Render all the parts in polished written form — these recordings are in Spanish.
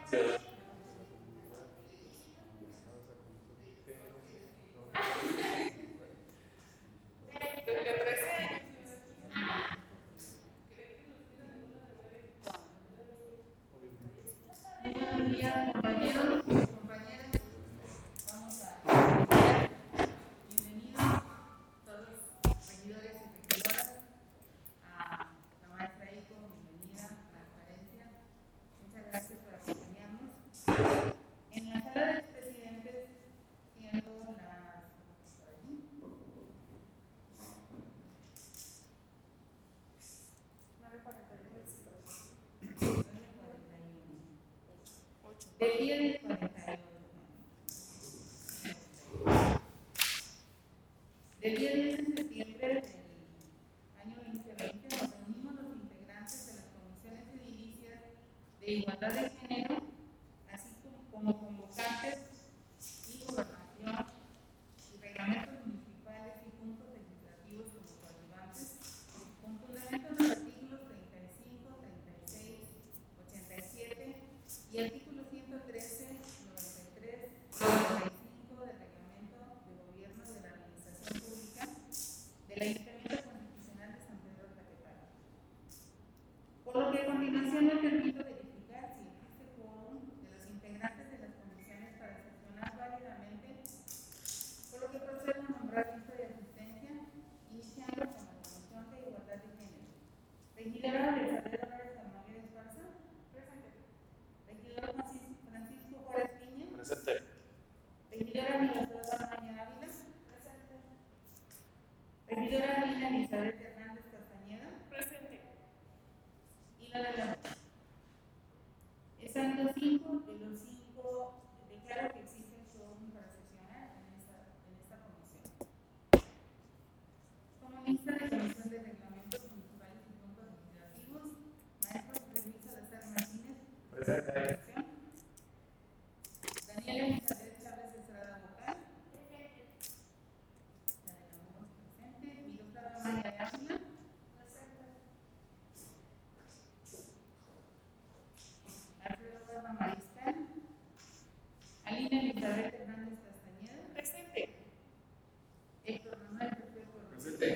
Buenos días, compañeros y compañeras. Vamos a bienvenidos todos los regidores y regidoras, a la maestra Eiko, bienvenida a la conferencia. Muchas gracias por acompañarnos. En la sala de expresidentes, siendo las 9:41. Del día del 41. Del día 10 de septiembre del año 2020 nos reunimos los integrantes de las comisiones edilicias de igualdad de género, así como convocantes y gobernación y reglamentos municipales y puntos legislativos como coadyuvantes, con fundamento en los artículos 35, 36, 87 y artículo 113, 93, 95 del reglamento de gobierno de la administración pública del Ayuntamiento Constitucional de San Pedro Tlaquepaque. Por lo que a continuación me permito verificar si existe quórum de los integrantes de las comisiones para sesionar válidamente, por lo que procedo a nombrar lista de asistencia, iniciando con la Comisión de Igualdad de Género. Regidora Elizabeth Álvarez Camarguer Esparza. Presente. Regidor Francisco Juárez Piña. Presente. Regidora Miroslava Maña Ávila. Presente. Regidora Lina Elizabeth Hernández Castañeda. Presente. Y la de la están los 5 de los 5, declaro que existe quórum para sesionar en esta comisión. Como lista de comisión de reglamentos municipales y puntos legislativos, maestro Luis Salazar Martínez. Presente. Daniela Elizabeth Chávez Estrada Vocal. Presente. La de la Muro presente. Miroslava Maña Ávila. Presente. Alfredo Guerra Mariscal. Alina Elizabeth Hernández Castañeda. Presente. Héctor Manuel Perfecto. Presente.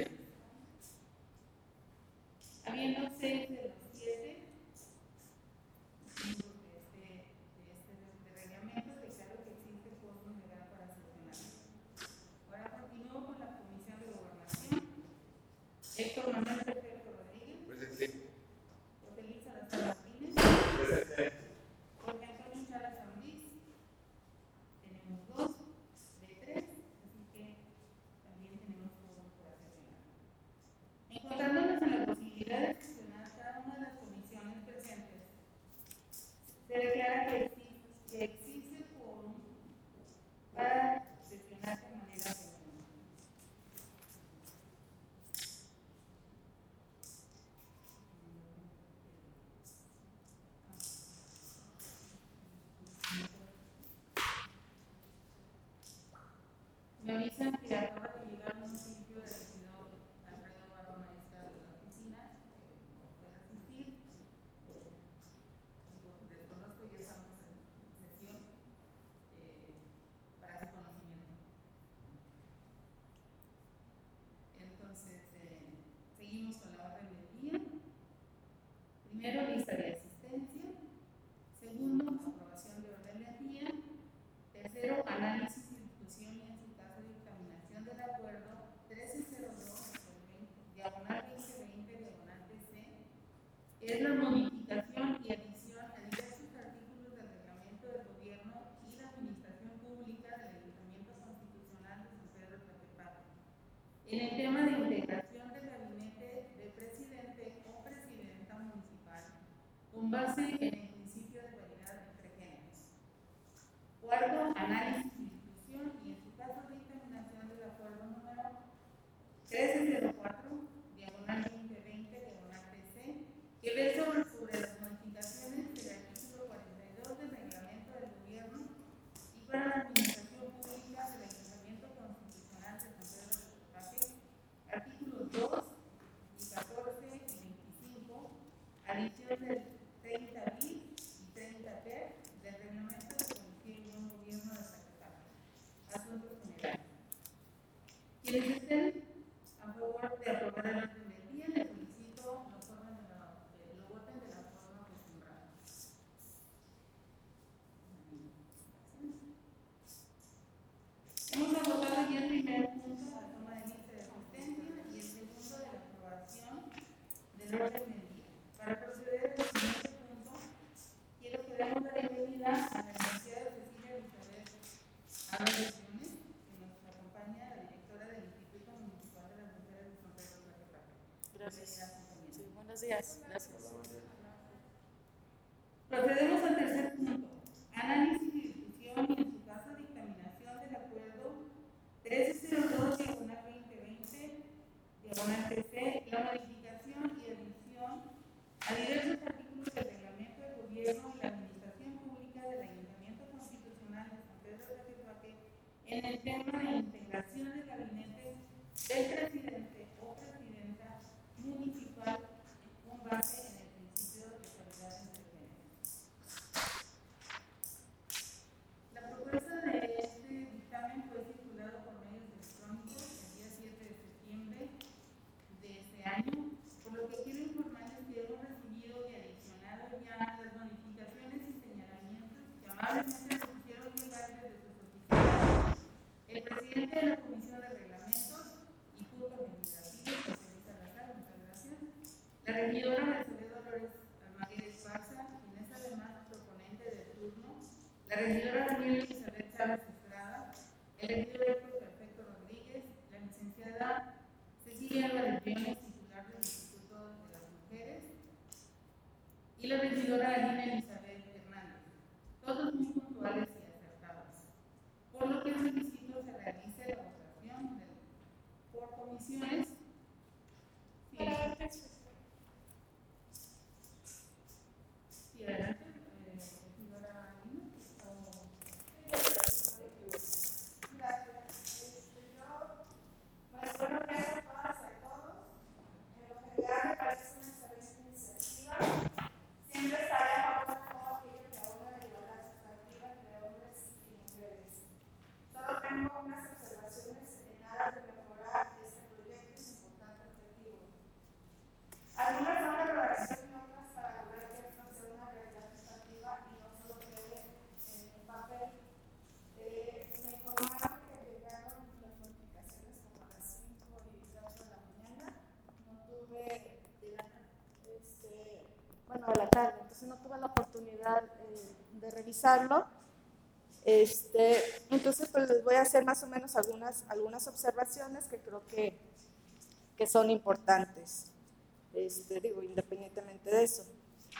Habiendo 6 de los 7 miembros de reglamento, declaro que existe quórum legal para sesionar. Ahora continúo con la Comisión de Gobernación. Héctor Manuel Perfecto Rodríguez. Presente. José Luis Salazar Martínez. Presente. Jorge Antonio Chara Zambriz. Tenemos 2 de 3, así que también tenemos quórum para sesionar. Encontrándonos en la posibilidad de sesionar cada una de las comisiones presentes, se declara que existe quórum para sesionar de manera remota. Me avisan que acaba de llegar un sitio del regidor Alfredo Barro Maestra de la oficina, no puede asistir. Desconozco, ya estamos en sesión para su conocimiento. Entonces, seguimos con la orden del día. Primero, lista de asistencia. Segundo, aprobación de orden del día. Tercero, análisis y discusión y en su caso dictaminación del acuerdo 1302/2020/TC, que es la modificación y adición a diversos artículos del reglamento del gobierno y la administración pública del Ayuntamiento Constitucional de San Pedro Tlaquepaque, en el tema de integración del gabinete de presidente o presidenta municipal con base en el principio de paridad entre géneros. Cuarto, análisis y discusión y en su caso dictaminación del acuerdo número 1304/2020/TC, que versa sobre las modificaciones del artículo 42 del reglamento del gobierno y para la administración pública del Ayuntamiento Constitucional de San Pedro Tlaquepaque, artículos 2 y 14 y 25, adición del 30 bis y 30 ter el tema de integración del gabinete del presidente o presidenta municipal con base en el principio de paridad entre géneros. La propuesta de este dictamen fue circulado por medios electrónicos el día 7 de septiembre de este año, por lo que quiero informarles que hemos recibido y adicionado ya las notificaciones y señalamientos que amablemente nos hicieron llegar desde sus oficinas el presidente de la Comisión de Reglamentos y Junta Administrativa, José Salazar, muchas gracias, la regidora Mercedes Dolores Almaguer Esparza, quien es además proponente de turno, la regidora Daniela Elizabeth Chávez Estrada, el regidor Héctor Perfecto Rodríguez, la licenciada Cecilia Álvarez Briones, titular del Instituto de las Mujeres, y la regidora Alina Elizabeth Hernández, todos muy puntuales y acertados. Por lo que solicito se realice la votación por comisiones. Sí, adelante, regidora Alina. Buenos días a todas y a todos. En lo general me parece una excelente iniciativa. Siempre estaré a favor de todo aquello que abona la igualdad sustantiva entre hombres y mujeres. Solo tengo unas observaciones en aras de mejorar este proyecto y su importante objetivo. Algunas son de redacción y otras para lograr que esto sea una realidad sustantiva y no solo quede en papel. Me informaron que llegaron las notificaciones como a las 5 y 4 de la mañana. No tuve de la tarde, entonces no tuve la oportunidad de revisarlo. Entonces pues les voy a hacer más o menos algunas observaciones que creo que son importantes, independientemente de eso.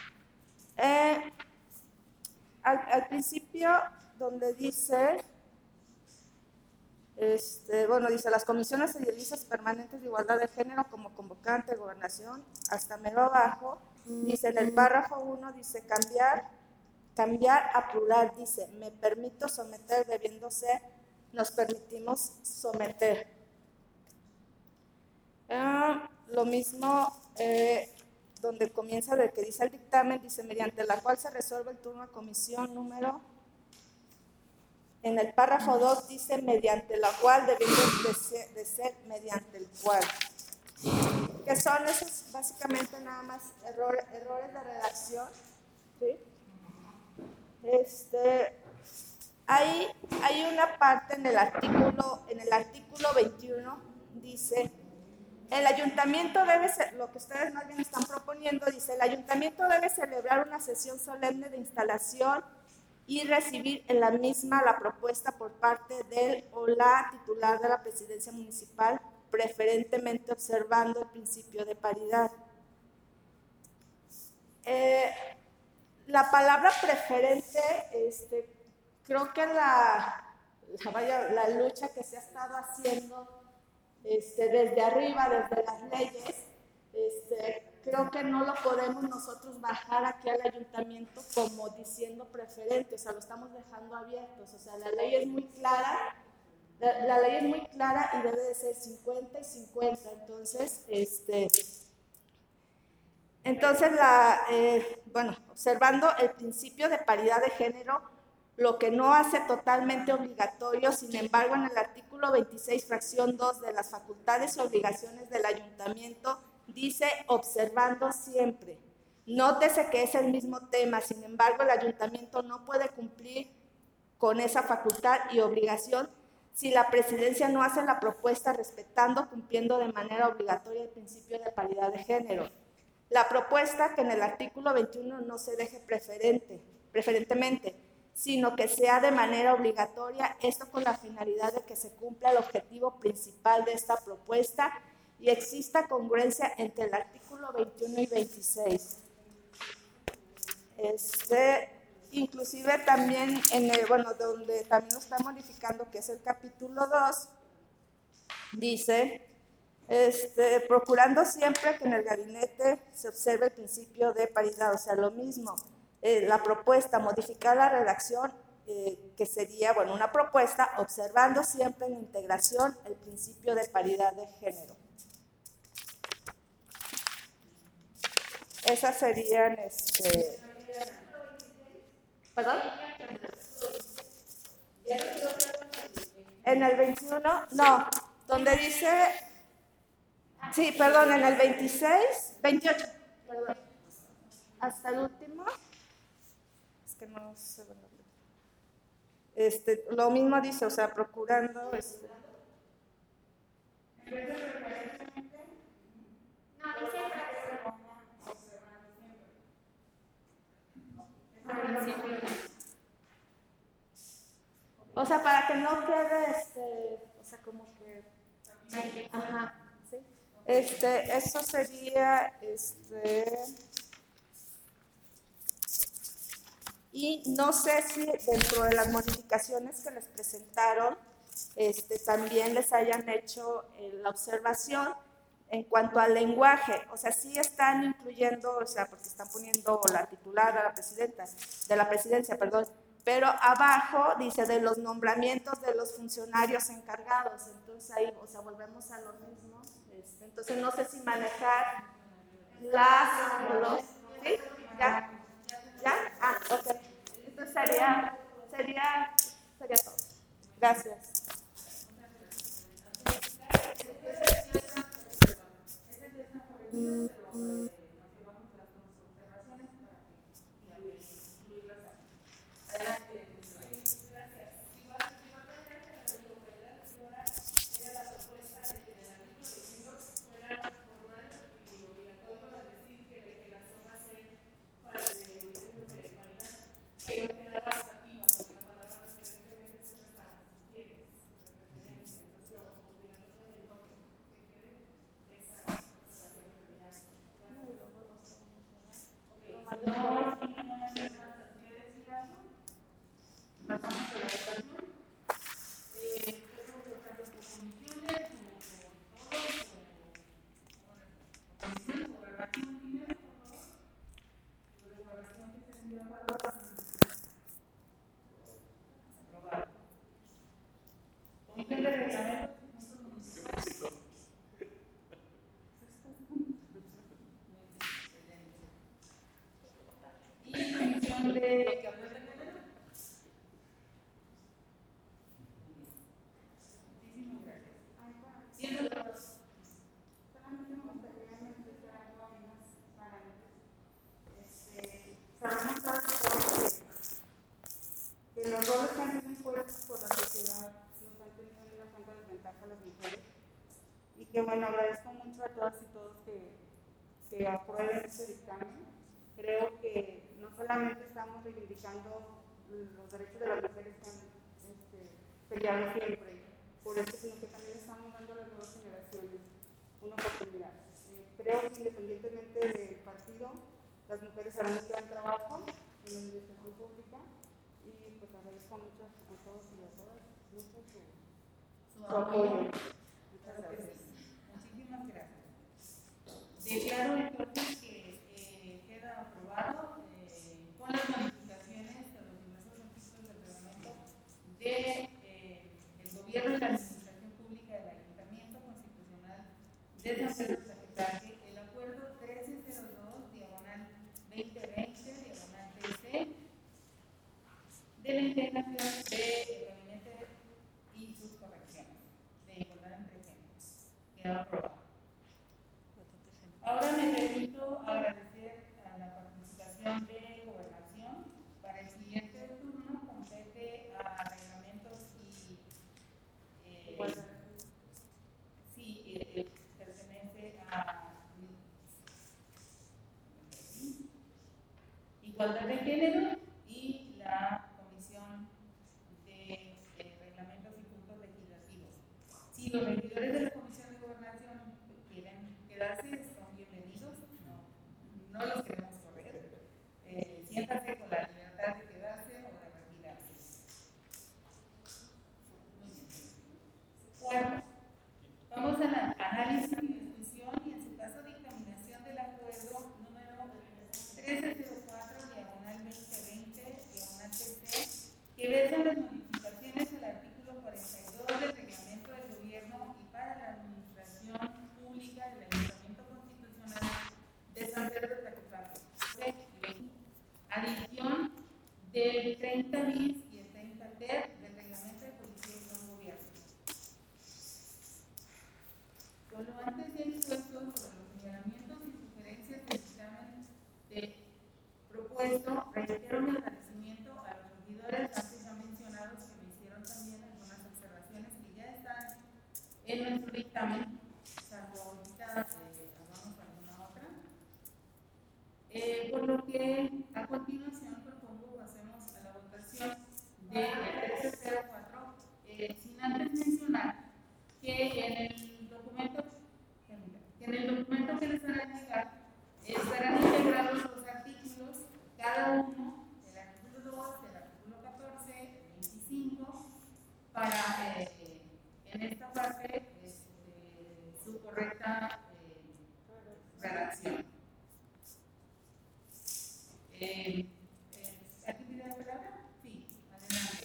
Al principio, donde dice, dice las comisiones edilicias permanentes de igualdad de género como convocante de gobernación, hasta mero abajo, dice en el párrafo 1, dice cambiar a plural, dice me permito someter, debiendo ser nos permitimos someter. Lo mismo donde comienza de que dice el dictamen, dice mediante la cual se resuelve el turno de comisión número. En el párrafo 2 dice mediante la cual, debiendo de ser mediante el cual. ¿Qué son esos? Básicamente nada más errores de redacción. ¿Sí? Hay una parte en el artículo 21, dice, el ayuntamiento debe ser, lo que ustedes más bien están proponiendo, dice, el ayuntamiento debe celebrar una sesión solemne de instalación y recibir en la misma la propuesta por parte del o la titular de la presidencia municipal, preferentemente observando el principio de paridad. La palabra preferente, creo que la lucha que se ha estado haciendo desde arriba, desde las leyes, creo que no lo podemos nosotros bajar aquí al ayuntamiento como diciendo preferente, o sea, lo estamos dejando abiertos, o sea, la ley es muy clara, y debe de ser 50 y 50, entonces, observando el principio de paridad de género, lo que no hace totalmente obligatorio, sin embargo, en el artículo 26, fracción 2 de las facultades y obligaciones del ayuntamiento, dice observando siempre. Nótese que es el mismo tema, sin embargo, el ayuntamiento no puede cumplir con esa facultad y obligación si la presidencia no hace la propuesta respetando, cumpliendo de manera obligatoria el principio de paridad de género. La propuesta que en el artículo 21 no se deje preferentemente, sino que sea de manera obligatoria, esto con la finalidad de que se cumpla el objetivo principal de esta propuesta y exista congruencia entre el artículo 21 y 26. Inclusive también, donde también lo está modificando, que es el capítulo 2, dice, procurando siempre que en el gabinete se observe el principio de paridad, o sea, lo mismo. La propuesta, modificar la redacción que sería, bueno, una propuesta observando siempre en la integración el principio de paridad de género. Esas serían, ¿perdón? En el 21, no, donde dice, sí, perdón, en el 26, 28, perdón, hasta el último, es que no sé, lo mismo dice, o sea, procurando, o sea, para que no quede, o sea, como que, ajá, sí. Eso sería, y no sé si dentro de las modificaciones que les presentaron, también les hayan hecho la observación en cuanto al lenguaje, o sea, sí están incluyendo, o sea, porque están poniendo la titular de la presidenta, de la presidencia, perdón, pero abajo dice de los nombramientos de los funcionarios encargados, entonces ahí, o sea, volvemos a lo mismo, entonces no sé si manejar los, ¿sí? ¿Ya? ¿Ya? Ah, ok. Entonces sería todo. Gracias. Los roles que han sido impuestos por la sociedad nos han tenido una bastante desventaja a las mujeres y que bueno, agradezco mucho a todas y todos que aprueben este dictamen. Creo que no solamente estamos reivindicando los derechos de las mujeres que han peleado siempre por esto, sino que también estamos dando a las nuevas generaciones una oportunidad. Creo que independientemente del partido, las mujeres harán un gran trabajo en la administración pública. Y pues agradezco mucho a todos y a todas su apoyo. Muchas gracias. Muchísimas gracias. Declaro entonces que queda aprobado con las modificaciones de los diversos artículos del reglamento del gobierno y la administración pública del Ayuntamiento Constitucional de San Pedro Tlaquepaque, el acuerdo 1302/2020/TC de la integración del gabinete y sus correcciones de igualdad entre géneros. Queda aprobado. Ahora me permito agradecer a la participación de Gobernación. Para el siguiente turno compete a reglamentos y pertenece a igualdad de género y la Comisión de Reglamentos y Puntos Legislativos. Si los regidores de la Comisión de Gobernación quieren quedarse, son bienvenidos, no los queremos correr. Siéntanse con la libertad de quedarse o de retirarse. Muy bien. Cuarto, vamos al análisis y discusión y en su caso dictaminación del acuerdo número 1304/2020 las modificaciones al artículo 42 del Reglamento del Gobierno y para la Administración Pública del Ayuntamiento Constitucional de San Pedro Tlaquepaque. Adición del 30 bis y el 30 ter del Reglamento de Policía y Buen Gobierno. Con lo antes ya expuesto sobre los señalamientos y sugerencias del dictamen propuesto, reitero mi agradecimiento a los regidores antes ya mencionados que me hicieron también algunas observaciones que ya están en nuestro dictamen, salvo ahorita hagamos alguna otra. Por lo que a continuación propongo pasemos a la votación del 1304, sin antes mencionar que en el documento que les harán llegar estarán integrados los artículos, cada uno, del artículo 2, del artículo 14, del 25, para en esta parte su correcta redacción. ¿Aquí pide la palabra? Sí, adelante.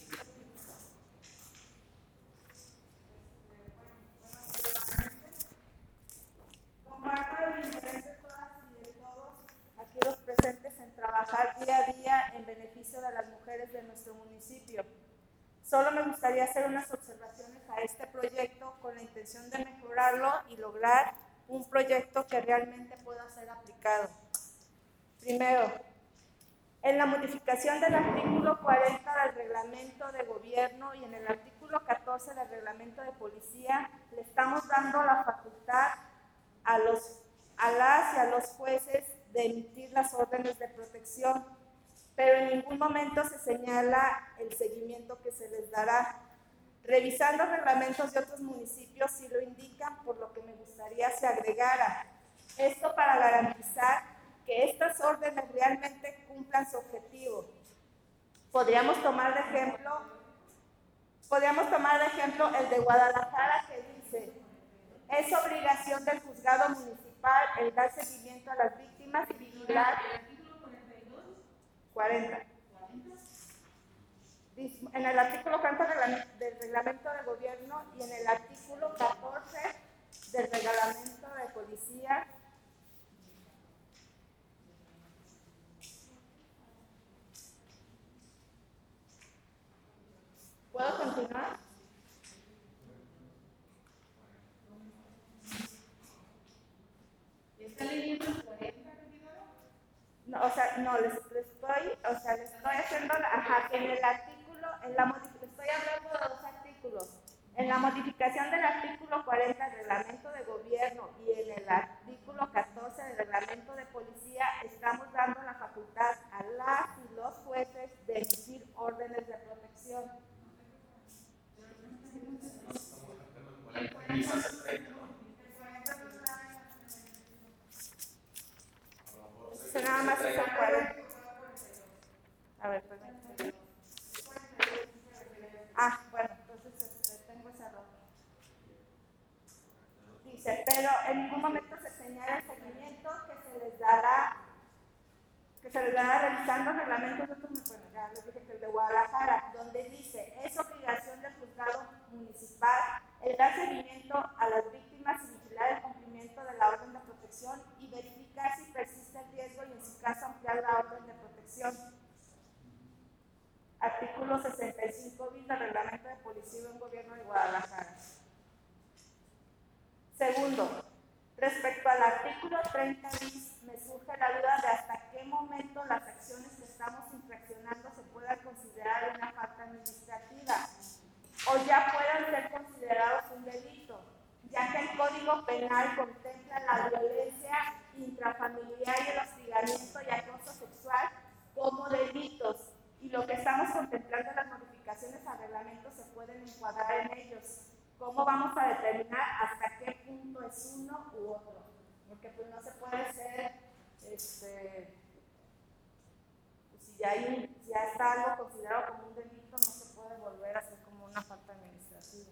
Comparto el interés de todas y de todos aquí los presentes en trabajar día a día en beneficio de las mujeres de nuestro municipio. Solo me gustaría hacer unas observaciones a este proyecto con la intención de mejorarlo y lograr un proyecto que realmente pueda ser aplicado. Primero, en la modificación del artículo 40 del Reglamento de Gobierno y en el artículo 14 del Reglamento de Policía, le estamos dando la facultad a las y a los jueces de emitir las órdenes de protección, pero en ningún momento se señala el seguimiento que se les dará. Revisando reglamentos de otros municipios sí lo indican, por lo que me gustaría se agregara. Esto para garantizar que estas órdenes realmente cumplan su objetivo. Podríamos tomar de ejemplo el de Guadalajara, que dice: es obligación del juzgado municipal el dar seguimiento a las víctimas y vigilar. ¿El artículo 42? 40. En el artículo 40 del Reglamento de Gobierno y en el artículo 14 del Reglamento de Policía. ¿Puedo continuar? ¿Está leyendo el 40, regidora? No, les estoy haciendo, que en el artículo, estoy hablando de dos artículos. En la modificación del artículo 40 del Reglamento de Gobierno y en el artículo 14 del Reglamento de Policía, estamos dando la facultad a las y los jueces de emitir órdenes de protección. Nada más es el 40. A ver, perdón. Bueno, entonces tengo ese error. Dice, pero en ningún momento se señala el seguimiento que se les dará revisando reglamentos de otros, bueno, ya les dije que el de Guadalajara, donde dice: es obligación del juzgado municipal el dar seguimiento a las víctimas y vigilar el cumplimiento de la orden de protección y verificar si persiste el riesgo y en su caso ampliar la orden de protección. Artículo 65 bis del Reglamento de Policía y Buen Gobierno de Guadalajara. Segundo, respecto al artículo 30 bis, me surge la duda de hasta qué momento las acciones que estamos infraccionando se puedan considerar una falta administrativa o ya puedan ser considerados un delito, ya que el Código Penal contempla la violencia intrafamiliar y el hostigamiento y acoso sexual como delitos, y lo que estamos contemplando en las modificaciones al reglamento se pueden encuadrar en ellos. ¿Cómo vamos a determinar hasta qué punto es uno u otro? Porque pues no se puede ser, si ya está algo considerado como un delito, no se puede volver a hacer como una falta administrativa.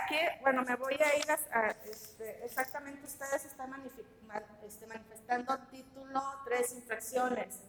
aquí, bueno, me voy a ir exactamente, ustedes están manifestando título 3 infracciones.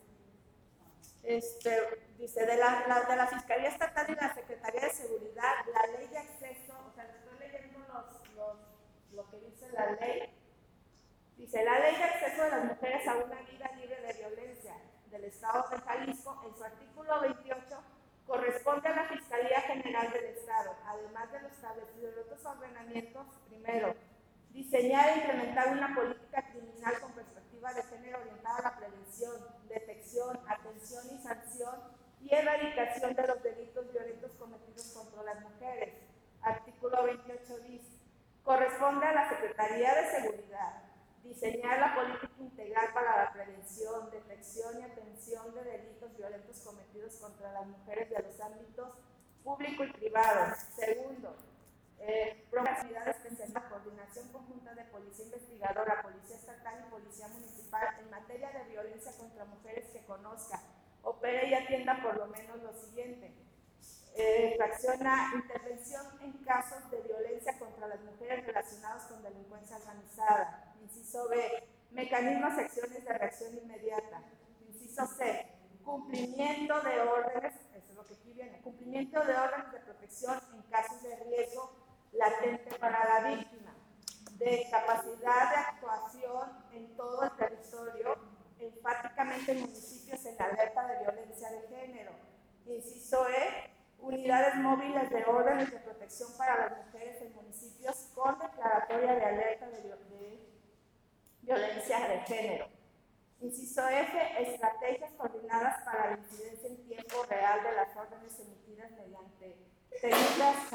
Dice, de la Fiscalía Estatal y la Secretaría de Seguridad, la ley de acceso, o sea, estoy leyendo lo que dice la ley. Dice, la ley de acceso de las mujeres a una vida libre de violencia del Estado de Jalisco, en su artículo 28, corresponde a la Fiscalía General del Estado, además de lo establecido en otros ordenamientos. Primero, diseñar e implementar una política criminal con perspectiva de género orientada a la prevención, detección, atención y sanción y erradicación de los delitos violentos cometidos contra las mujeres. Artículo 28 bis. Corresponde a la Secretaría de Seguridad diseñar la política integral para la prevención, detección y atención de delitos violentos cometidos contra las mujeres de los ámbitos público y privado. Segundo, actividades que se la coordinación conjunta de policía investigadora, policía estatal y policía municipal en materia de violencia contra mujeres que conozca, opere y atienda por lo menos lo siguiente. Fracciona intervención en casos de violencia contra las mujeres relacionados con delincuencia organizada. Inciso B, mecanismos y acciones de reacción inmediata. Inciso C, cumplimiento de órdenes, eso es lo que aquí viene, cumplimiento de órdenes de protección en casos de riesgo latente para la víctima. De capacidad de actuación en todo el territorio, enfáticamente en municipios en alerta de violencia de género. Inciso E, unidades móviles de órdenes de protección para las mujeres en municipios con declaratoria de alerta de violencia de género. Inciso F, estrategias coordinadas para la incidencia en tiempo real de las órdenes emitidas mediante técnicas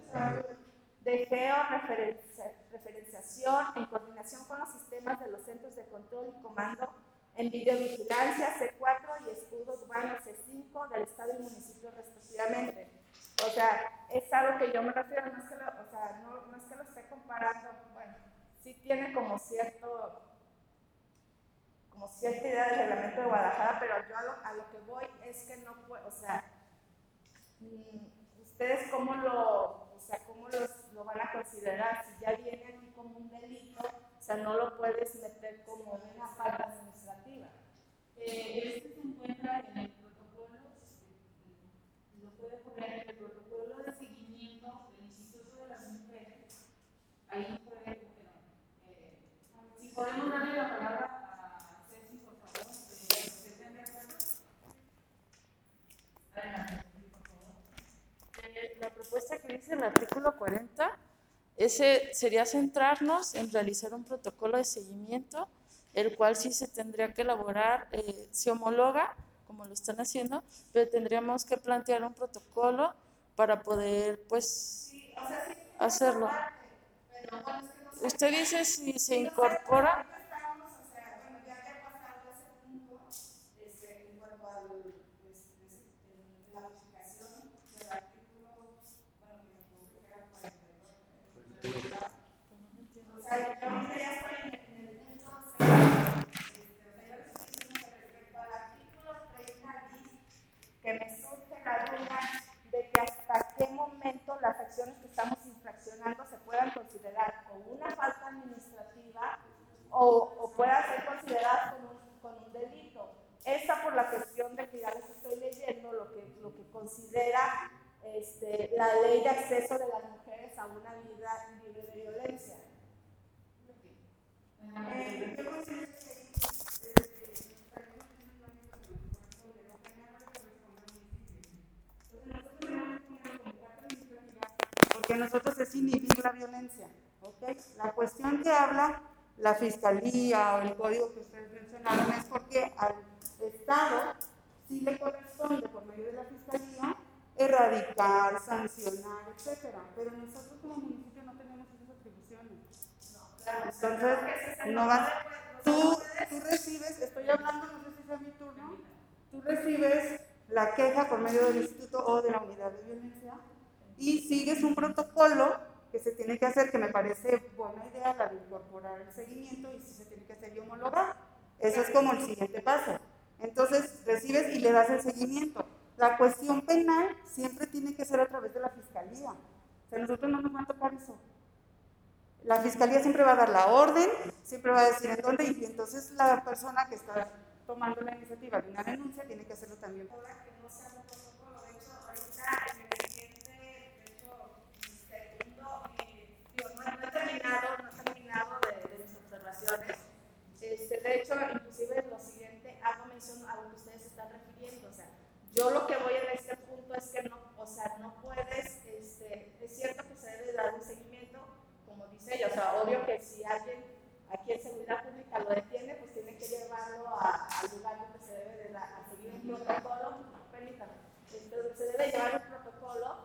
de georreferenciación en coordinación con los sistemas de los centros de control y comando en videovigilancia C4 y escudo urbano C5 del Estado y municipio respectivamente. O sea, es a lo que yo me refiero, no es que no es que lo esté comparando, bueno, sí tiene como cierta idea del reglamento de Guadalajara, pero yo a lo que voy es que no puedo, o sea, ustedes cómo lo van a considerar, si ya viene aquí como un delito, o sea, no lo puedes meter como una falta administrativa. Se encuentra en el protocolo, lo puede poner en el protocolo de seguimiento del Instituto de las Mujeres. Ahí puede, si podemos darle la palabra a Ceci, por favor, ¿estén de acuerdo? Adelante, por favor. La propuesta que dice el artículo 40, ese sería centrarnos en realizar un protocolo de seguimiento, el cual sí se tendría que elaborar, se homologa, como lo están haciendo, pero tendríamos que plantear un protocolo para poder, pues, hacerlo. Usted dice si se incorpora. Que me surge la duda de que hasta qué momento las acciones que estamos infraccionando se puedan considerar como una falta administrativa o puedan ser consideradas con un delito. Esa por la cuestión de que ya les estoy leyendo lo que considera la ley de acceso de las mujeres a una vida libre de violencia. Yo considero porque nosotros es inhibir la violencia, ¿okay? La cuestión que habla la Fiscalía o el código que ustedes mencionaron es porque al Estado sí le corresponde por medio de la Fiscalía erradicar, sancionar, etcétera, pero nosotros como municipio no tenemos esas atribuciones. Entonces, no vas, tú recibes, estoy hablando, no sé si es mi turno, tú recibes la queja por medio del instituto o de la unidad de violencia y sigues un protocolo que se tiene que hacer, que me parece buena idea la de incorporar el seguimiento y si se tiene que hacer y homologar. Eso es como el siguiente paso. Entonces recibes y le das el seguimiento. La cuestión penal siempre tiene que ser a través de la Fiscalía. O sea, a nosotros no nos va a tocar eso. La fiscalía siempre va a dar la orden, siempre va a decir en dónde, y entonces la persona que está tomando la iniciativa de una denuncia tiene que hacerlo también. Que no sea un protocolo. De hecho, ahorita en el siguiente, de hecho, segundo, no he terminado de mis observaciones. De hecho, inclusive en lo siguiente hago mención a lo que ustedes están refiriendo. O sea, yo lo que voy en este punto es que no, o sea, no puedes, es cierto que se debe dar un seguimiento, como dice ella, o sea, obvio que si alguien aquí en seguridad pública lo detiene, pues tiene que llevarlo al lugar donde se debe de dar, a seguir un protocolo, permítame, entonces se debe llevar un protocolo,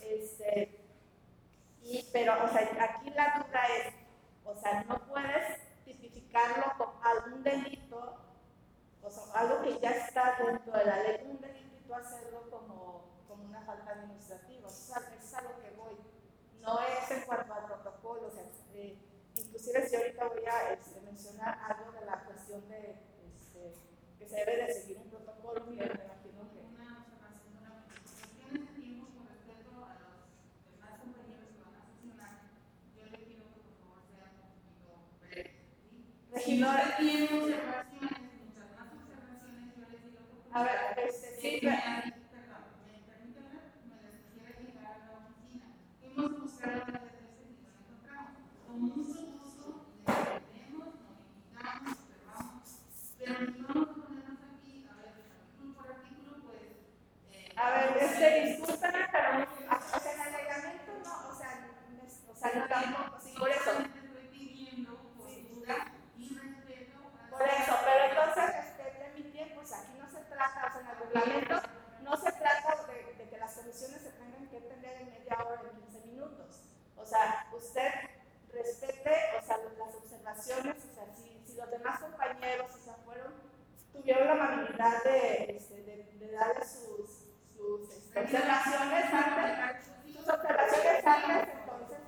pero, o sea, aquí la duda es, o sea, no puedes tipificarlo como algún delito, o sea, algo que ya está dentro de la ley, un delito y tú hacerlo como una falta administrativa, o sea, es a lo que voy, no es en cuanto al protocolo, o sea, inclusive si ahorita voy a mencionar algo de la cuestión de que se debe de seguir un protocolo, que me imagino que... Una observación, una cuestión de tiempo con respecto a los demás compañeros que van a sesionar, yo le pido que por favor sea un poquito breve. Si usted tiene observaciones, muchas más observaciones, yo les digo que por favor, a ver, sí, perdón, me permite hablar, me las quisiera llevar a la oficina. Fuimos a buscar a las veces y no la encontramos. Con mucho gusto le atendemos, notificamos, observamos, pero ni vamos a ponernos aquí, a ver, artículo por artículo, pues. A ver, discúlpame, pero o sea, en el reglamento no, o sea, no tampoco, sí, por eso. Estoy pidiendo postura y respeto. Por eso, pero entonces respete mi tiempo, o sea, aquí no se trata, o sea, en el reglamento no se trata de que las comisiones se tengan que atender en media hora, en 15 minutos. O sea, usted respete, o sea, las observaciones, o sea, si los demás compañeros, o sea, tuvieron la amabilidad de darle sus observaciones antes, entonces,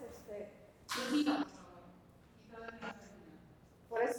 por eso.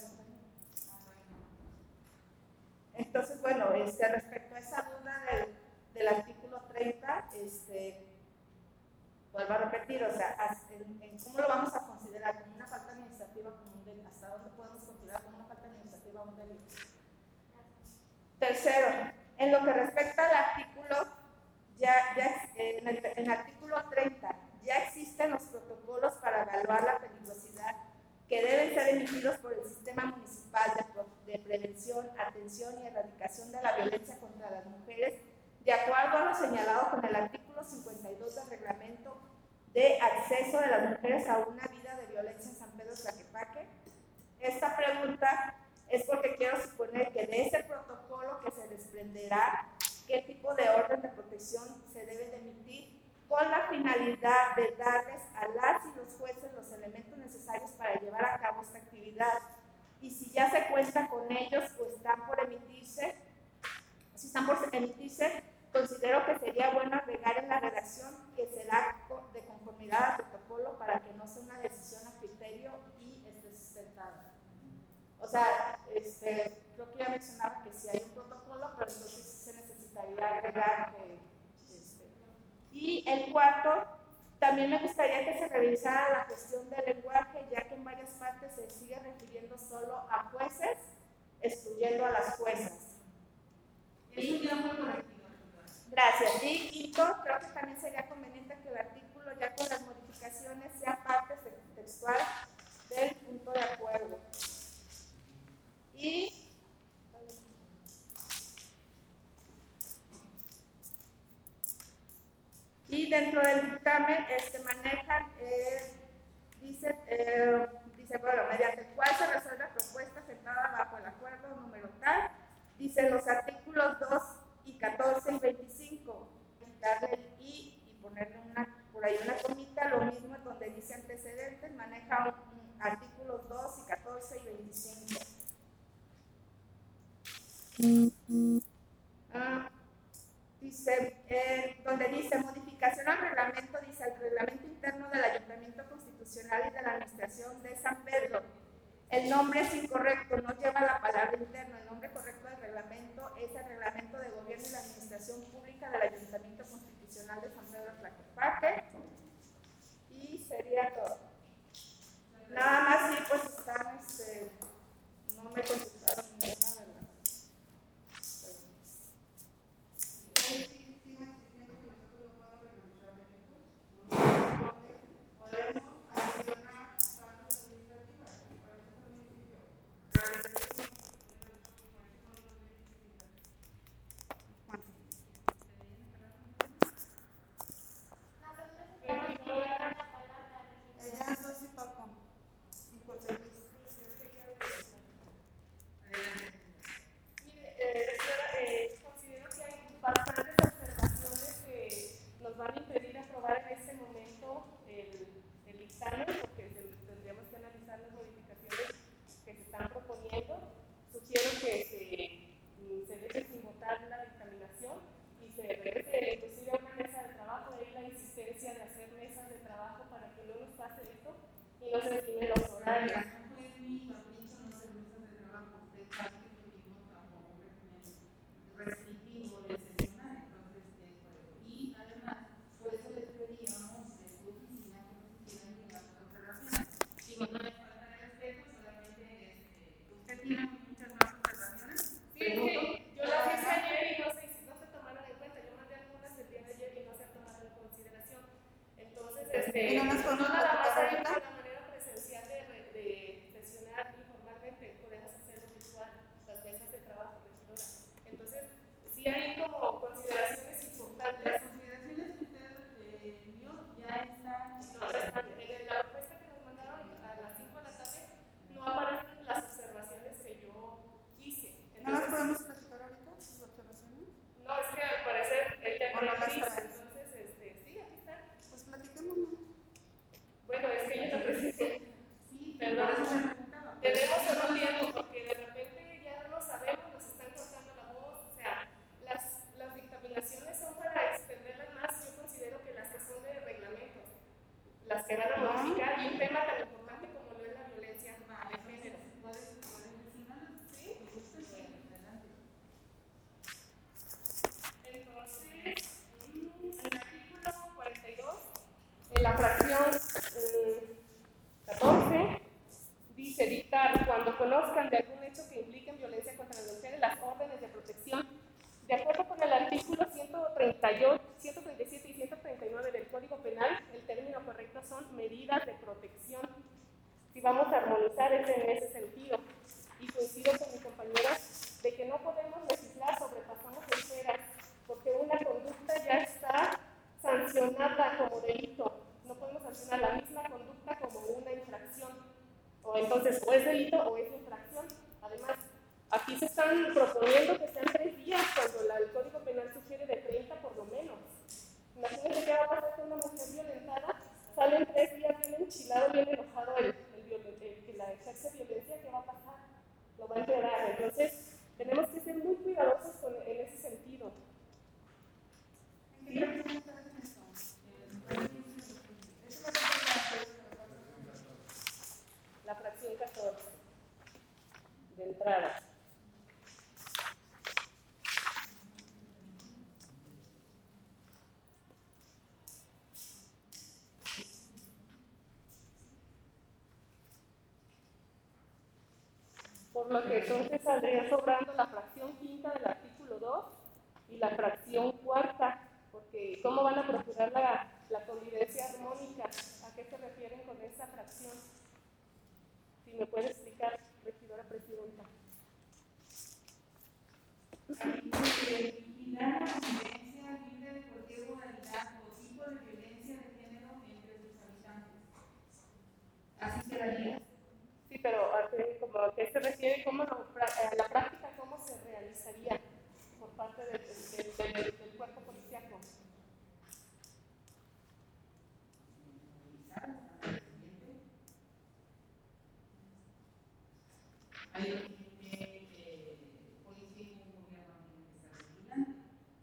Entonces, bueno, respecto a esa duda del artículo 30, vuelvo a repetir, o sea, en cómo lo vamos a considerar como una falta administrativa, como un delito, hasta dónde podemos considerar como una falta administrativa un delito. Tercero, en lo que respecta al artículo, en el artículo 30, ya existen los protocolos para evaluar la peligrosidad que deben ser emitidos por el Sistema Municipal de Prevención, Atención y Erradicación de la Violencia contra las Mujeres, de acuerdo a lo señalado con el artículo 52 del Reglamento de Acceso de las Mujeres a una Vida de Violencia en San Pedro Tlaquepaque. Esta pregunta es porque quiero suponer que de ese protocolo que se desprenderá qué tipo de orden de protección se debe de emitir con la finalidad de darles a las y los jueces los elementos necesarios para llevar a cabo esta actividad. Y si ya se cuenta con ellos o están por emitirse, si están por emitirse, considero que sería bueno agregar en la redacción que será de conformidad al protocolo para que no sea una decisión a criterio y esté sustentada. O sea, creo que ya mencionaba que si hay un protocolo, pero entonces se necesitaría agregar y el cuarto, también me gustaría que se revisara la cuestión del lenguaje, ya que en varias partes se sigue refiriendo solo a jueces, excluyendo a las juezas. Gracias. Y quinto, creo que también sería conveniente que el artículo, ya con las modificaciones, sea parte textual del punto de acuerdo. Y dentro del dictamen manejan, dice, bueno, mediante el cual se resuelve propuesta sentada bajo el acuerdo número tal, dice los artículos 2 y 14 y 25, quitarle el y ponerle por ahí una comita, lo mismo donde dice antecedentes, maneja artículos 2 y 14 y 25. Donde dice modificación al reglamento, dice el reglamento interno del Ayuntamiento Constitucional y de la Administración de San Pedro. El nombre es incorrecto, no lleva la palabra interno. El nombre correcto del reglamento es el Reglamento de Gobierno y la Administración Pública del Ayuntamiento Constitucional de San Pedro Tlaquepaque. se regrese inclusive a una mesa de trabajo, hay la insistencia de hacer mesas de trabajo para que no nos pase esto y no se definen los horarios. Restrictivo del sesional, entonces y además por eso les pedíamos de su oficina que nos hicieran llegar las observaciones. Digo, no les falta de respeto, solamente usted tiene muchas más observaciones. Sí, yo las hice ayer y no se tomaron en cuenta. Yo mandé algunas el día de ayer y no se tomaron en consideración. Entonces, no nada más hay una manera presencial de sesionar informalmente, podemos hacerlo virtual, las mesas de trabajo, regidora. Entonces, sí hay como consideraciones importantes. Las consideraciones que usted envió ya están. No, están en la propuesta que nos mandaron a las 5 de la tarde, no aparecen las observaciones que yo hice. ¿No las podemos platicar ahorita, sus observaciones? No, es que al parecer ella no las las hizo, traes. entonces, sí, aquí está. Pues platiquémoslo. Bueno, es que yo no precisé. Sí, Perdón. por eso me preguntaba. Tenemos un tiempo porque de repente ya no sabemos, nos están cortando la voz, o sea, las dictaminaciones son para extenderlas más, yo considero que las que son de reglamentos, las que van a modificar, y un tema tan importante como lo es la violencia de género. ¿Sí? Entonces, en el artículo 42, en la fracción 14, dice dictar cuando conozcan de algún hecho que implique violencia contra las mujeres las órdenes de protección. De acuerdo con el artículo 138, 137 y 139 del Código Penal, el término correcto son medidas de protección. Si vamos a armonizar es en ese sentido. Y coincido con mi compañera de que no podemos legislar sobrepasamos esferas, porque una conducta ya está sancionada como delito. No podemos sancionar la misma conducta como una infracción. O entonces, o es delito o es infracción. Además, aquí se están proponiendo que sean 3 días, cuando el Código Penal sugiere de 30 por lo menos. Imagínense qué va a pasar con una mujer violentada, sale en 3 días bien enchilado, bien enojado el que la ejerce violencia, ¿qué va a pasar? Lo va a empeorar. Entonces, tenemos que ser muy cuidadosos en ese sentido. ¿Sí? La fracción 14 de entrada. Por lo que entonces saldría sobrando la fracción quinta del artículo 2 y la fracción cuarta, porque ¿cómo van a procurar la convivencia armónica? ¿A qué se refieren con esa fracción? Si me puede explicar, regidora presidenta. Vigilar la convivencia libre de cualquier modalidad o tipo de violencia de género entre sus habitantes. Así quedaría. Sí, pero ¿a qué se refiere? ¿Cómo la práctica cómo se realizaría por parte del cuerpo policíaco? Hay que policía y un gobierno tienen que estar vigilando.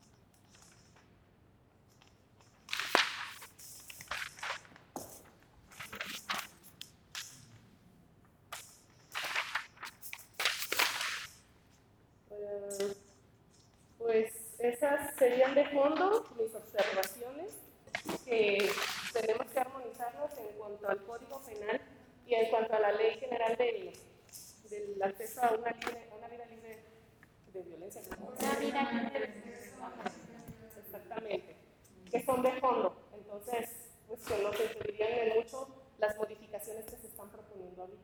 Pues esas serían de fondo mis observaciones, que tenemos que armonizarnos en cuanto al Código Penal y en cuanto a la Ley General del acceso a una vida libre de violencia. Una vida libre. Exactamente, que son de fondo. Entonces, pues que nos impedirían en mucho las modificaciones que se están proponiendo ahorita.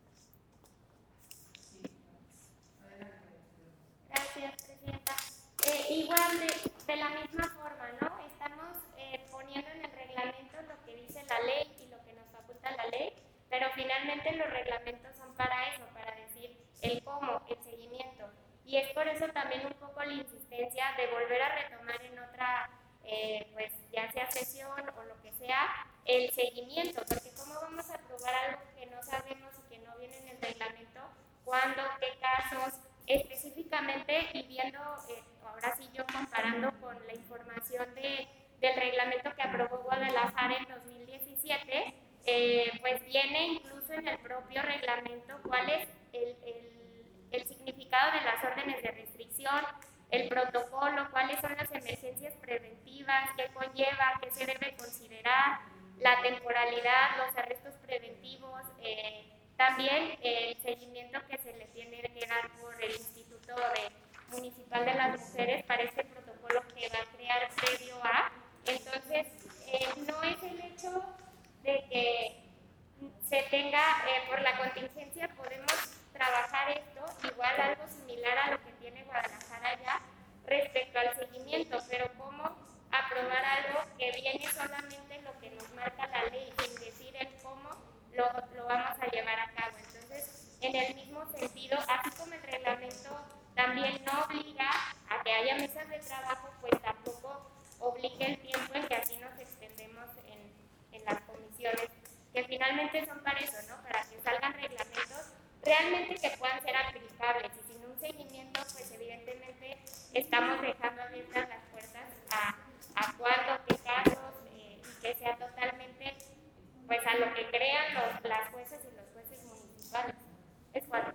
Gracias, presidenta. Igual de la misma forma, ¿no? Estamos poniendo en el reglamento lo que dice la ley y lo que nos faculta la ley, pero finalmente los reglamentos son para eso, para decir el cómo, el seguimiento. Y es por eso también un poco la insistencia de volver a retomar en otra, pues ya sea sesión o lo que sea, el seguimiento, porque cómo vamos a aprobar algo que no sabemos y que no viene en el reglamento, cuándo, qué casos, específicamente, y viendo, ahora sí yo comparando con la información del reglamento que aprobó Guadalajara en 2017, pues viene incluso en el propio reglamento cuál es el significado de las órdenes de restricción, el protocolo, cuáles son las emergencias preventivas, qué conlleva, qué se debe considerar, la temporalidad, los arrestos preventivos, también el seguimiento que se le tiene que dar por el Instituto Municipal de las Mujeres para este protocolo que va a crear previo a. Entonces, no es el hecho de que se tenga, por la contingencia podemos trabajar esto, igual algo similar a lo que tiene Guadalajara ya respecto al seguimiento, pero cómo aprobar algo que viene solamente lo que nos marca la ley, sin decir el cómo lo vamos a llevar a cabo. Entonces, en el mismo sentido, así como el reglamento también no obliga a que haya mesas de trabajo, pues tampoco obliga el tiempo en que así nos extendemos en las comisiones, que finalmente son para eso, ¿no? Para que salgan reglamentos realmente que puedan ser aplicables, y sin un seguimiento, pues evidentemente estamos dejando abiertas las puertas a cuándo, qué casos, y que sea totalmente, pues a lo que crean las jueces y los jueces municipales. Es cuando.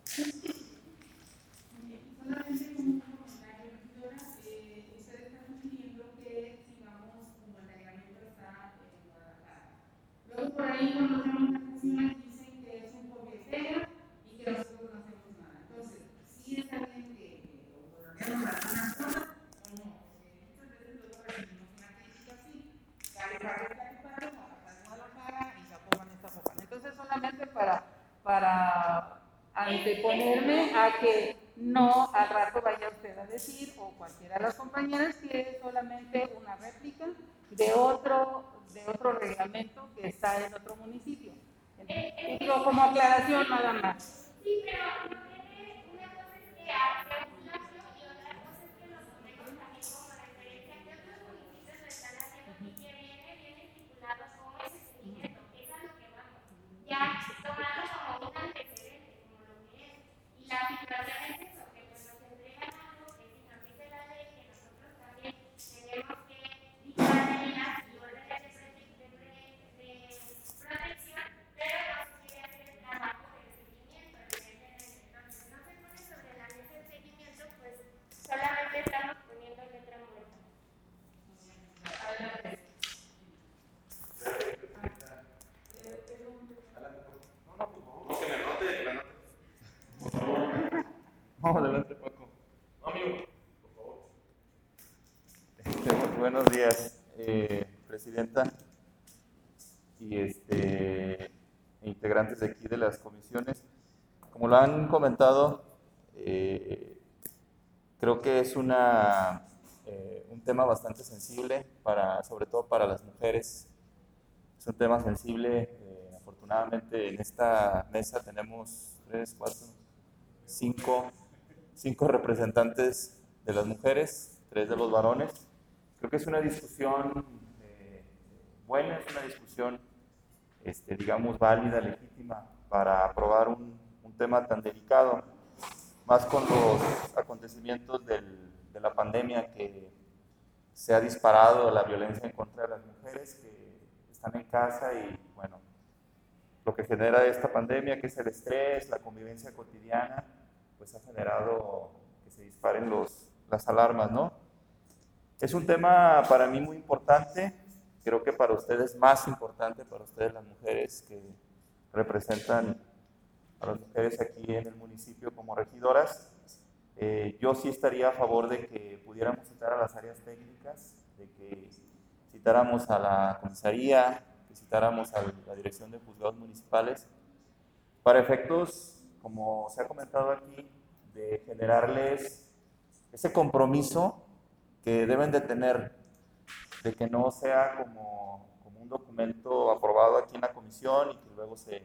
Solamente como un comentario, regidora, ustedes están sugiriendo que sigamos como el reglamento está en Guadalajara. Luego por ahí cuando hacemos una sesión dicen que es un copia-pega y que nosotros no hacemos nada. Entonces, sí está bien que ordenemos algunas cosas o no, porque muchas veces luego recibimos una crítica así. Dale, para esta ocupación, para Guadalajara y se apogan esta ocupación. Entonces, solamente para anteponerme a que no al rato vaya usted a decir, o cualquiera de las compañeras, que es solamente una réplica de otro reglamento que está en otro municipio. Digo, como aclaración nada más. Sí, pero no tiene, una cosa es que haga un cambio y otra cosa es que lo tomemos también como referencia que otros municipios lo están haciendo y que viene estipulado como ese seguimiento, es a lo que vamos. Ya tomarlo como un antecedente, como lo que es. Y la situación es eso, que pues nos entregan algo que si nos dice la ley, que nosotros también tenemos que dictar medidas y órdenes de protección, pero no se quiere hacer el trabajo del seguimiento, evidentemente. Entonces, no se pone sobre la mesa el seguimiento, pues solamente estamos poniendo letra muerta. No, que me anote, que me anote. Por favor. No, adelante, Paco. No, amigo, por favor. Buenos días, presidenta y integrantes de aquí de las comisiones. Como lo han comentado, creo que es un tema bastante sensible, sobre todo para las mujeres. Es un tema sensible. Afortunadamente en esta mesa tenemos 5 representantes de las mujeres, 3 de los varones. Creo que es una discusión buena, es una discusión, digamos, válida, legítima, para aprobar un tema tan delicado, más con los acontecimientos de la pandemia, que se ha disparado la violencia en contra de las mujeres que están en casa, y bueno, lo que genera esta pandemia, que es el estrés, la convivencia cotidiana, pues ha generado que se disparen las alarmas, ¿no? Es un tema para mí muy importante, creo que para ustedes más importante, para ustedes las mujeres que representan a las mujeres aquí en el municipio como regidoras. Yo sí estaría a favor de que pudiéramos citar a las áreas técnicas, de que citáramos a la comisaría, que citáramos a la dirección de juzgados municipales, para efectos, como se ha comentado aquí, de generarles ese compromiso que deben de tener, de que no sea como un documento aprobado aquí en la comisión y que luego se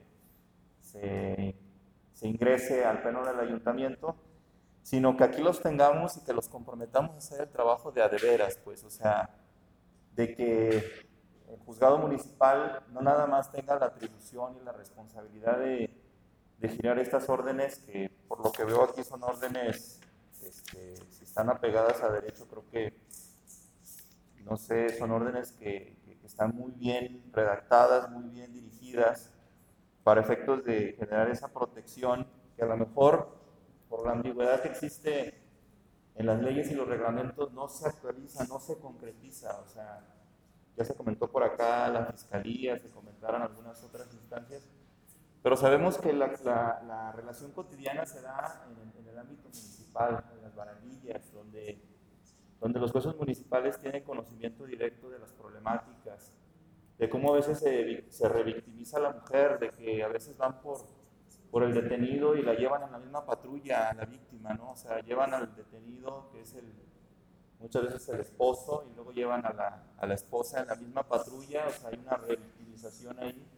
ingrese al pleno del ayuntamiento, sino que aquí los tengamos y que los comprometamos a hacer el trabajo de a de veras, pues, o sea, de que el juzgado municipal no nada más tenga la atribución y la responsabilidad de girar estas órdenes, que por lo que veo aquí son órdenes, si están apegadas a derecho, creo que no sé, son órdenes que están muy bien redactadas, muy bien dirigidas, para efectos de generar esa protección que a lo mejor, por la ambigüedad que existe en las leyes y los reglamentos, no se actualiza, no se concretiza. O sea, ya se comentó por acá la Fiscalía, se comentaron algunas otras instancias, pero sabemos que la relación cotidiana se da en el ámbito municipal, en las barandillas, donde los jueces municipales tienen conocimiento directo de las problemáticas, de cómo a veces se revictimiza a la mujer, de que a veces van por el detenido y la llevan en la misma patrulla a la víctima, ¿no? O sea, llevan al detenido, que es muchas veces el esposo, y luego llevan a la esposa en la misma patrulla. O sea, hay una revictimización ahí.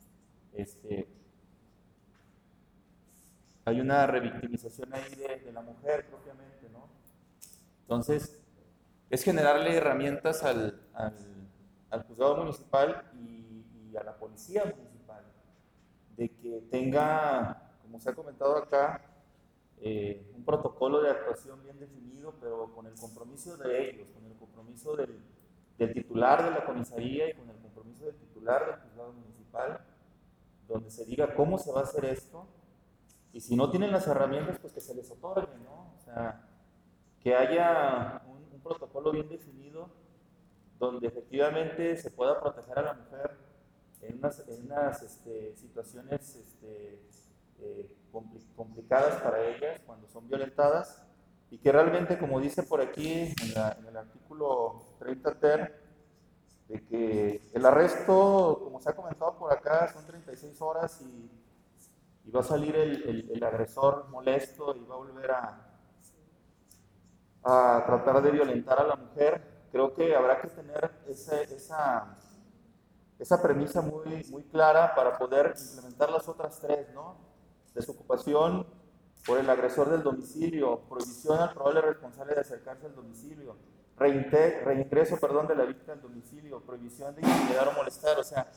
Hay una revictimización ahí de la mujer propiamente, ¿no? Entonces, es generarle herramientas al juzgado municipal y a la policía municipal, de que tenga, como se ha comentado acá, un protocolo de actuación bien definido, pero con el compromiso de ellos, con el compromiso del titular de la comisaría y con el compromiso del titular del juzgado municipal, donde se diga cómo se va a hacer esto, y si no tienen las herramientas, pues que se les otorgue, ¿no? O sea, que haya un protocolo bien definido donde efectivamente se pueda proteger a la mujer en unas situaciones complicadas para ellas cuando son violentadas, y que realmente, como dice por aquí en el artículo 30 ter, de que el arresto, como se ha comentado por acá, son 36 horas y va a salir el agresor molesto y va a volver a tratar de violentar a la mujer. Creo que habrá que tener esa premisa muy, muy clara para poder implementar las otras tres, ¿no? Desocupación por el agresor del domicilio, prohibición al probable responsable de acercarse al domicilio, reingreso de la víctima al domicilio, prohibición de intimidar o molestar. O sea,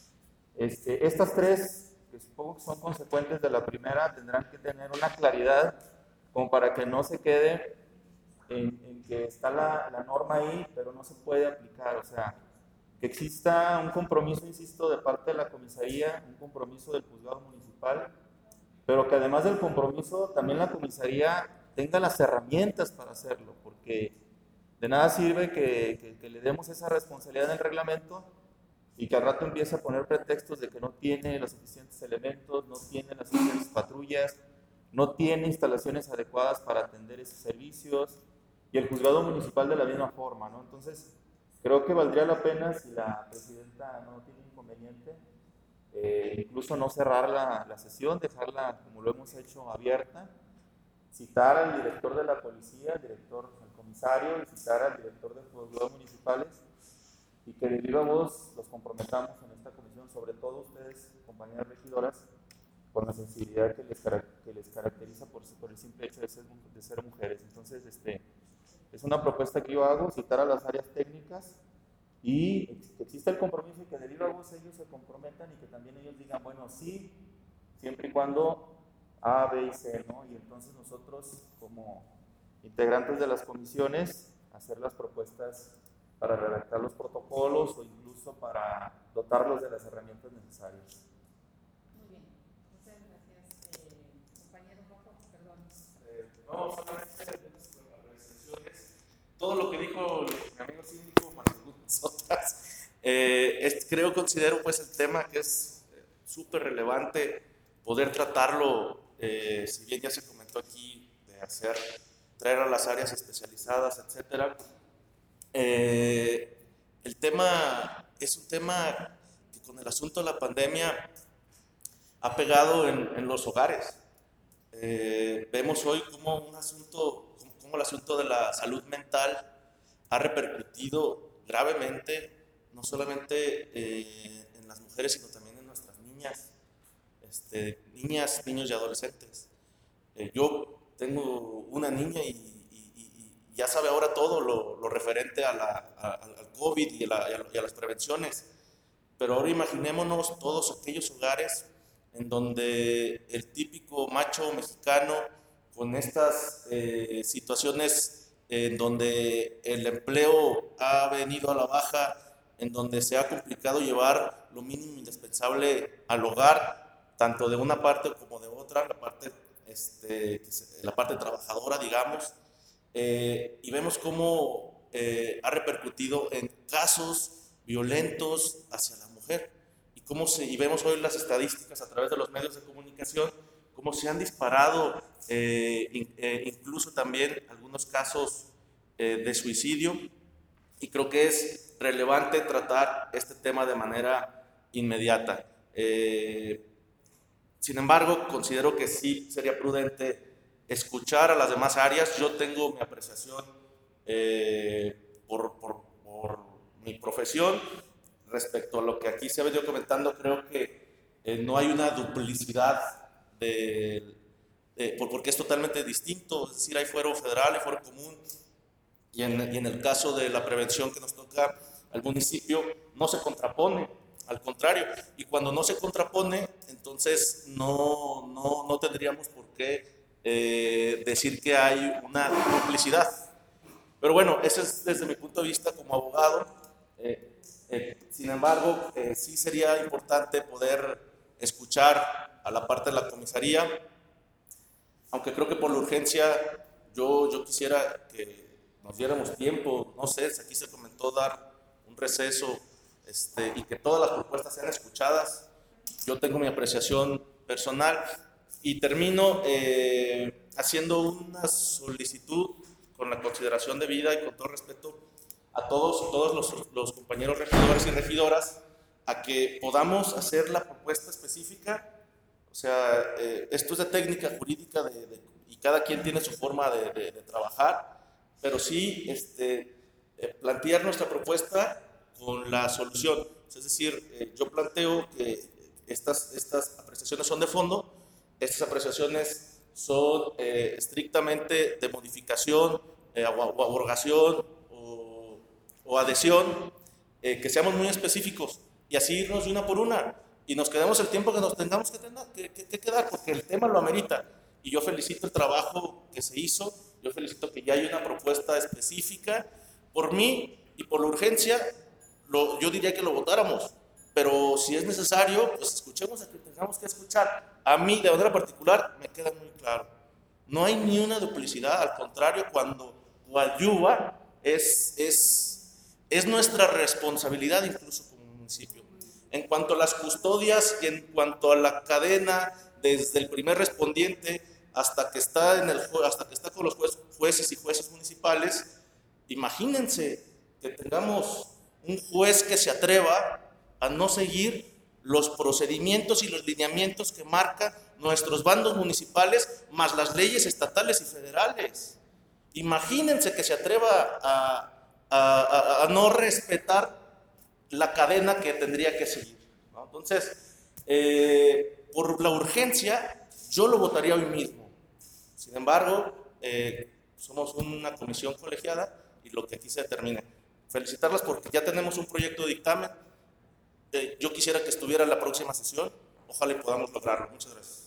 estas tres, que supongo que son consecuentes de la primera, tendrán que tener una claridad como para que no se quede en que está la norma ahí, pero no se puede aplicar. O sea, que exista un compromiso, insisto, de parte de la comisaría, un compromiso del juzgado municipal, pero que además del compromiso, también la comisaría tenga las herramientas para hacerlo, porque de nada sirve que le demos esa responsabilidad en el reglamento y que al rato empiece a poner pretextos de que no tiene los suficientes elementos, no tiene las suficientes patrullas, no tiene instalaciones adecuadas para atender esos servicios, y el juzgado municipal de la misma forma, ¿no? Entonces, creo que valdría la pena, si la presidenta no tiene inconveniente, incluso no cerrar la sesión, dejarla como lo hemos hecho abierta, citar al director de la policía, al comisario, y citar al director de los juzgados municipales, y que de viva voz los comprometamos en esta comisión, sobre todo ustedes, compañeras regidoras, con la sensibilidad que les caracteriza por el simple hecho de ser mujeres. Entonces, es una propuesta que yo hago, citar a las áreas técnicas y que exista el compromiso, y que de viva voz ellos se comprometan, y que también ellos digan, bueno, sí, siempre y cuando A, B y C, ¿no? Y entonces nosotros, como integrantes de las comisiones, hacer las propuestas para redactar los protocolos o incluso para dotarlos de las herramientas necesarias. Muy bien, muchas gracias, compañero Rojo, perdón. No, solamente apreciaciones. Todo lo que dijo mi amigo síndico, más algunas otras, considero pues el tema que es súper relevante poder tratarlo, si bien ya se comentó aquí de traer a las áreas especializadas, etcétera. El tema es un tema que con el asunto de la pandemia ha pegado en los hogares. Vemos hoy como el asunto de la salud mental ha repercutido gravemente, no solamente en las mujeres, sino también en nuestras niñas, niños y adolescentes. Yo tengo una niña y ya sabe ahora todo lo referente al COVID y a las prevenciones, pero ahora imaginémonos todos aquellos hogares en donde el típico macho mexicano, con estas situaciones en donde el empleo ha venido a la baja, en donde se ha complicado llevar lo mínimo indispensable al hogar, tanto de una parte como de otra, la parte trabajadora, digamos, y vemos cómo ha repercutido en casos violentos hacia la mujer, y vemos hoy las estadísticas a través de los medios de comunicación, cómo se han disparado incluso también algunos casos de suicidio, y creo que es relevante tratar este tema de manera inmediata. Sin embargo, considero que sí sería prudente escuchar a las demás áreas. Yo tengo mi apreciación por mi profesión respecto a lo que aquí se ha venido comentando. Creo que no hay una duplicidad porque es totalmente distinto. Es decir, hay fuero federal, hay fuero común, y en el caso de la prevención que nos toca al municipio, no se contrapone, al contrario, y cuando no se contrapone, entonces no tendríamos por qué decir que hay una duplicidad. Pero bueno, ese es desde mi punto de vista como abogado. Sin embargo, sí sería importante poder escuchar a la parte de la comisaría, aunque creo que por la urgencia yo quisiera que nos diéramos tiempo. No sé, aquí se comentó dar un receso y que todas las propuestas sean escuchadas. Yo tengo mi apreciación personal y termino haciendo una solicitud con la consideración debida y con todo respeto a todos los compañeros regidores y regidoras, a que podamos hacer la propuesta específica. O sea, esto es de técnica jurídica y cada quien tiene su forma de trabajar, pero sí plantear nuestra propuesta con la solución. Es decir, yo planteo que estas apreciaciones son de fondo, estas apreciaciones son estrictamente de modificación o abrogación o adhesión, que seamos muy específicos y así irnos de una por una y nos quedemos el tiempo que nos tengamos que quedar, porque el tema lo amerita. Y yo felicito el trabajo que se hizo, yo felicito que ya hay una propuesta específica. Por mí y por la urgencia, yo diría que lo votáramos, pero si es necesario, pues escuchemos a quien tengamos que escuchar. A mí, de manera particular, me queda muy claro, no hay ni una duplicidad, al contrario, cuando coadyuva es nuestra responsabilidad incluso como municipio. En cuanto a las custodias y en cuanto a la cadena, desde el primer respondiente hasta que está con los jueces y jueces municipales, imagínense que tengamos un juez que se atreva a no seguir los procedimientos y los lineamientos que marcan nuestros bandos municipales, más las leyes estatales y federales. Imagínense que se atreva a no respetar la cadena que tendría que seguir, ¿no? Entonces, por la urgencia, yo lo votaría hoy mismo. Sin embargo, somos una comisión colegiada y lo que aquí se determine. Felicitarlas porque ya tenemos un proyecto de dictamen. Yo quisiera que estuviera en la próxima sesión. Ojalá y podamos lograrlo. Muchas gracias.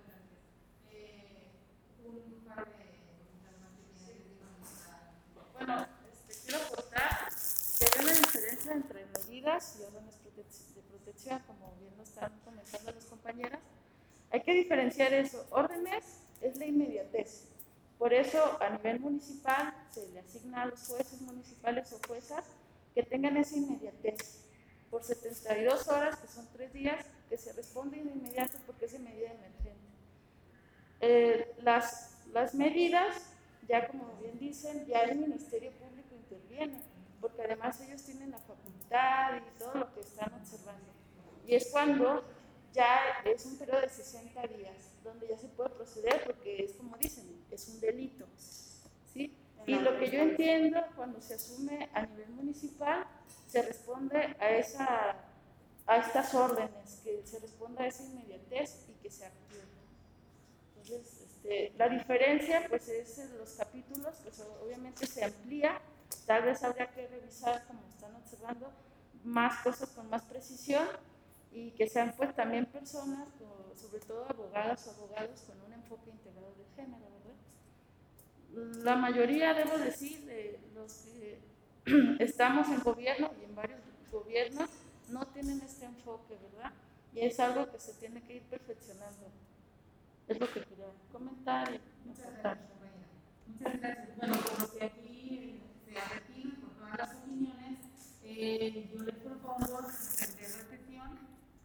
Bueno, quiero aportar que hay una diferencia entre medidas y órdenes de protección, como bien lo están comentando las compañeras. Hay que diferenciar eso. Órdenes es la inmediatez. Por eso, a nivel municipal, se le asigna a los jueces municipales o juezas que tengan esa inmediatez. Por 72 horas, que son 3 días, que se responde de inmediato porque es de medida emergente. Las medidas, ya como bien dicen, ya el Ministerio Público interviene, porque además ellos tienen la facultad y todo lo que están observando. Y es cuando ya es un periodo de 60 días, donde ya se puede proceder, porque es como dicen, es un delito, ¿sí? Y lo que yo entiendo, cuando se asume a nivel municipal, se responde a estas órdenes, que se responda a esa inmediatez y que se actúe. Entonces, la diferencia, pues, es en los capítulos, pues obviamente se amplía, tal vez habría que revisar, como están observando, más cosas con más precisión, y que sean pues también personas, sobre todo abogadas o abogados, con un enfoque integrado de género, ¿verdad? la mayoría, debo decir, de los que estamos en gobierno y en varios gobiernos, no tienen este enfoque, ¿verdad? Y es algo que se tiene que ir perfeccionando. Es lo que quería comentar y aportar. Muchas gracias. Bueno, por lo que aquí se retiene, por todas las opiniones, yo les propongo suspender la sesión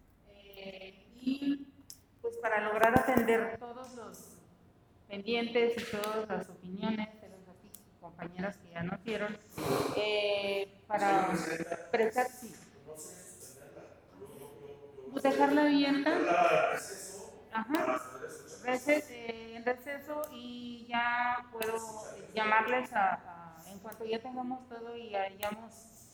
y pues para lograr atender todos los pendientes y todas las opiniones de las aquí compañeras que ya nos dieron, para prestar, sí. Pues dejarla abierta. Ajá. En receso y ya puedo llamarles en cuanto ya tengamos todo y hayamos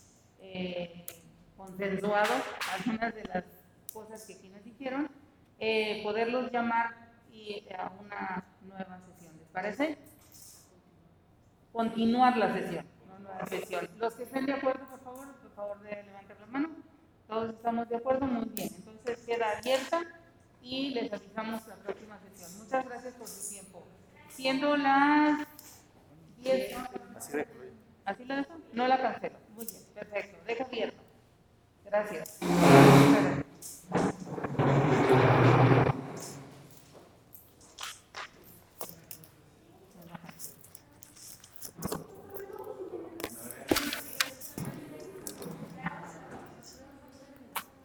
consensuado algunas de las cosas que aquí nos dijeron, poderlos llamar y a una nueva sesión. ¿Les parece? Continuar la sesión, una nueva sesión. Los que estén de acuerdo, por favor de levantar la mano. Todos estamos de acuerdo, muy bien. Entonces queda abierta y les avisamos la próxima sesión. Muchas gracias por su tiempo. Siendo las 10. ¿Así la dejo? No la cancelo. Muy bien, perfecto. Deja abierta. Gracias.